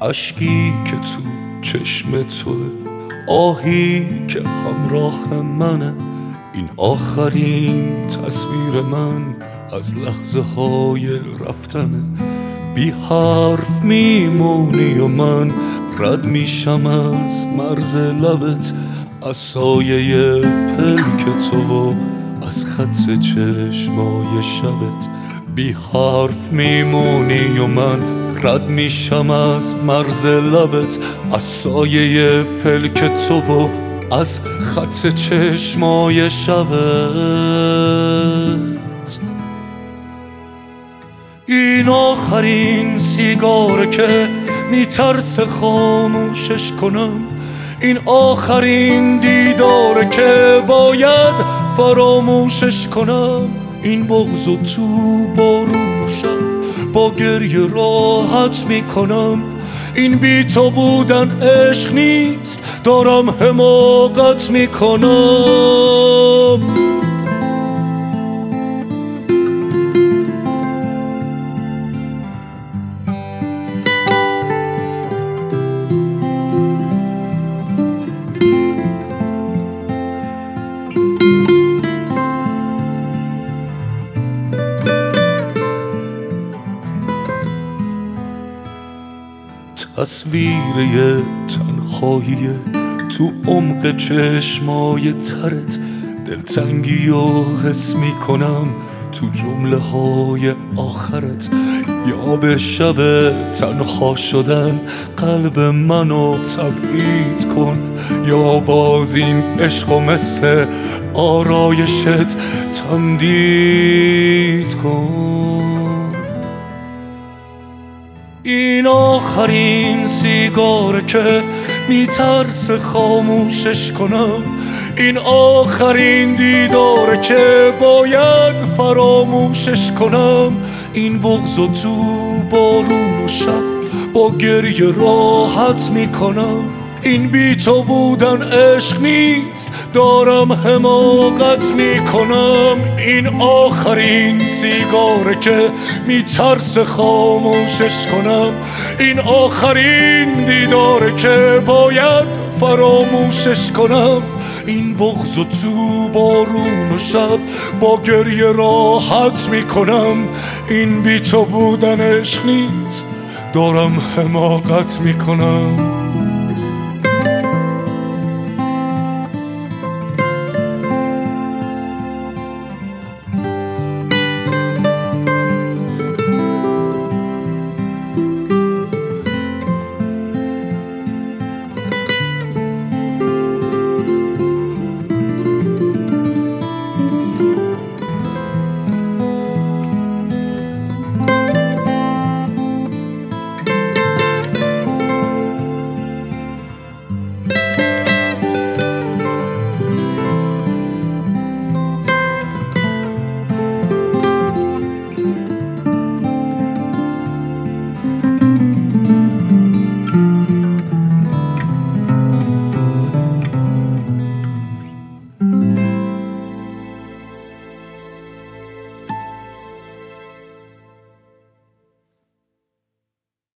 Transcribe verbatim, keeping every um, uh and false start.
اشکی که تو چشم توه، آهی که همراه منه. این آخرین تصویر من از لحظه های رفتنه. بی حرف میمونی و من رد میشم از مرز لبت، از سایه پلک تو و از خط چشمای شبت. بی حرف میمونی و من رد میشم از مرز لبت، از سایه پلک تو و از خط چشمای شبت. این آخرین سیگاره که میترسه خاموشش کنم، این آخرین دیداره که باید فراموشش کنم. این بغض و تو بارون و شب با گریه راحت میکنم. این بی تو بودن عشق نیست، دارم حماقت میکنم. تصویر یه تنهاییه تو عمق چشمای ترت، دلتنگی و حس میکنم تو جمله های آخرت. یا به شب تنها شدن قلب منو تبعید کن، یا باز این عشق و مثل آرایشت تمدید کن. این آخرین سیگاره که میترسه خاموشش کنم، این آخرین دیداره که باید فراموشش کنم. این بغض و تو بارون و شب با گریه راحت میکنم. این بی تو بودن عشق نیست، دارم حماقت میکنم. این آخرین سیگاره که میترسه خاموشش کنم، این آخرین دیداره که باید فراموشش کنم. این بغض و تو بارون و شب با گریه راحت میکنم. این بی تو بودن عشق نیست، دارم حماقت میکنم.